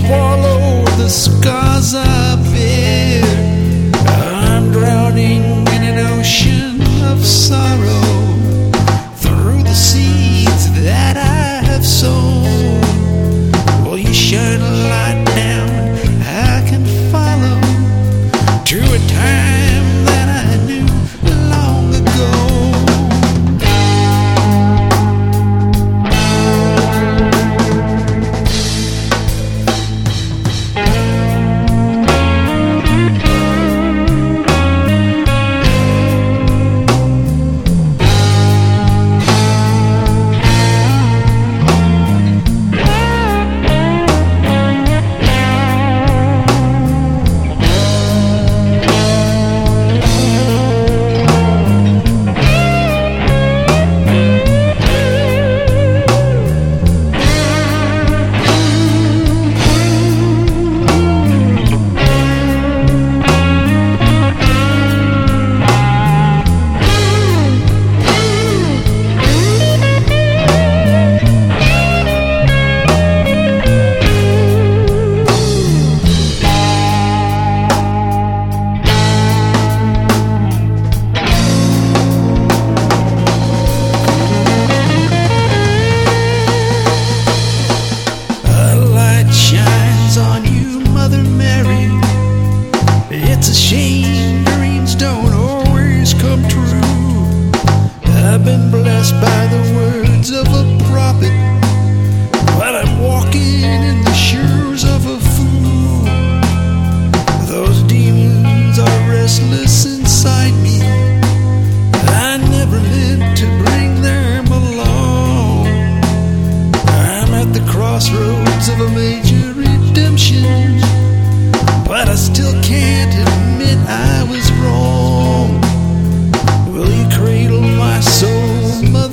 swallow the scars I bear. I'm drowning in an ocean of sorrow through the seeds that I have sown. Will you shine a light down I can follow to a time that I knew long ago? It's a shame dreams don't always come true. I've been blessed by the words of a prophet, but I'm walking in the shoes of a fool. Those demons are restless inside me. I never meant to bring them along. I'm at the crossroads of a major redemption, but I still can't admit I was wrong. Will you cradle my soul, Mother?